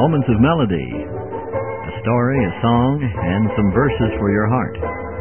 Moments of Melody, a story, a song, and some verses for your heart.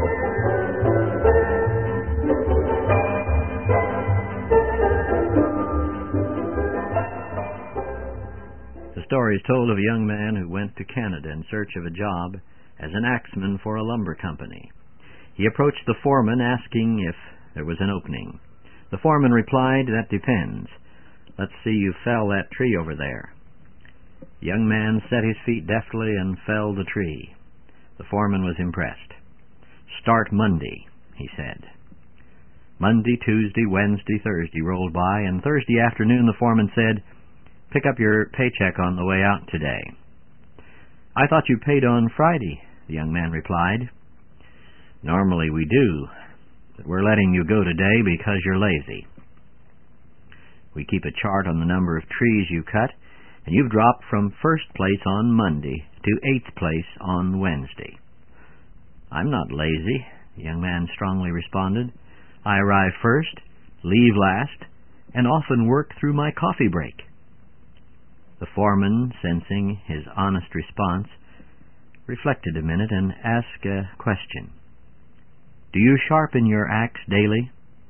The story is told of a young man who went to Canada in search of a job as an axeman for a lumber company. He approached the foreman asking if there was an opening. The foreman replied, "That depends. Let's see you fell that tree over there." The young man set his feet deftly and felled the tree. The foreman was impressed. "Start Monday," he said. Monday, Tuesday, Wednesday, Thursday rolled by, and Thursday afternoon the foreman said, "Pick up your paycheck on the way out today." "I thought you paid on Friday," the young man replied. "Normally we do, but we're letting you go today because you're lazy. We keep a chart on the number of trees you cut, and you've dropped from first place on Monday to 8th place on Wednesday." "I'm not lazy," the young man strongly responded. "I arrive first, leave last, and often work through my coffee break." The foreman, sensing his honest response, reflected a minute and asked a question. "Do you sharpen your axe daily?"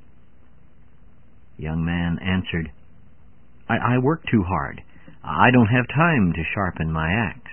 The young man answered, I work too hard. I don't have time to sharpen my axe."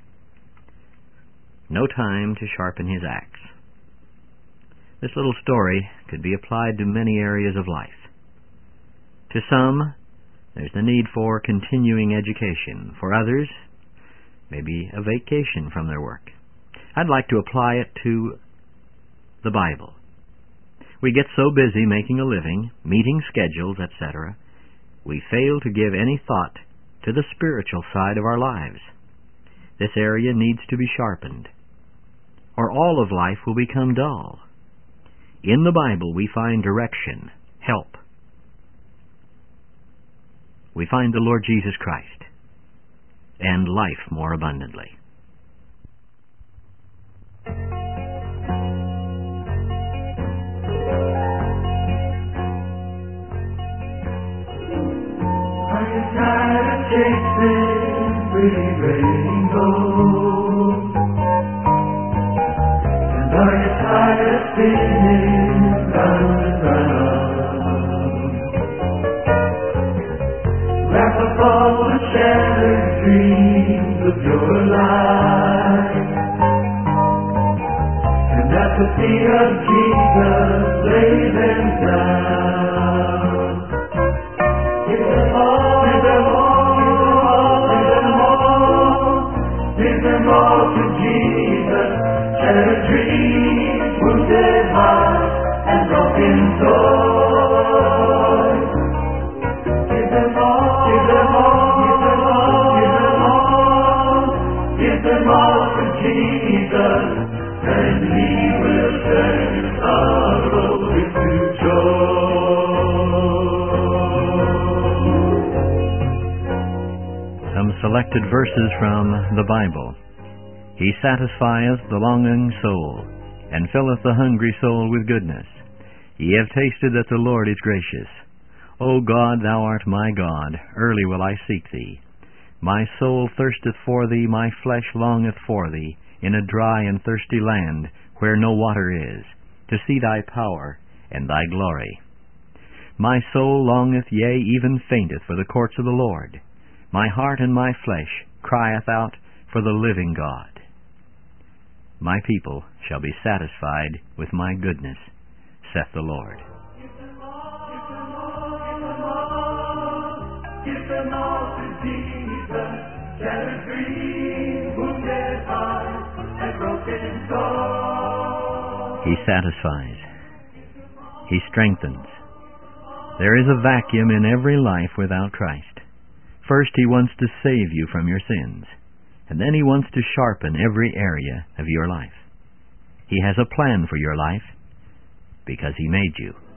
No time to sharpen his axe. This little story could be applied to many areas of life. To some, there's the need for continuing education. For others, maybe a vacation from their work. I'd like to apply it to the Bible. We get so busy making a living, meeting schedules, etc., we fail to give any thought to the spiritual side of our lives. This area needs to be sharpened, or all of life will become dull. In the Bible we find direction, help. We find the Lord Jesus Christ, and life more abundantly. Chasing pretty rainbows, and are you tired of spinning round and round? Wrap up all the shattered dreams of your life, and at the feet of Jesus lay them down. Give them all, give them all. Give them all to Jesus, shattered dreams, wounded hearts, and broken souls. Give them all, give them all, give them all, give them all. Give them all to Jesus, and He will turn your sorrow into joy. Some selected verses from the Bible. "He satisfieth the longing soul, and filleth the hungry soul with goodness. Ye have tasted that the Lord is gracious. O God, thou art my God, early will I seek thee. My soul thirsteth for thee, my flesh longeth for thee, in a dry and thirsty land, where no water is, to see thy power and thy glory. My soul longeth, yea, even fainteth for the courts of the Lord. My heart and my flesh crieth out for the living God. My people shall be satisfied with my goodness, saith the Lord." Give them all, give them all, give them all. Give them all to Jesus, shattered dreams, wounded hearts, and broken souls. He satisfies. He strengthens. There is a vacuum in every life without Christ. First, He wants to save you from your sins, and then He wants to sharpen every area of your life. He has a plan for your life because He made you.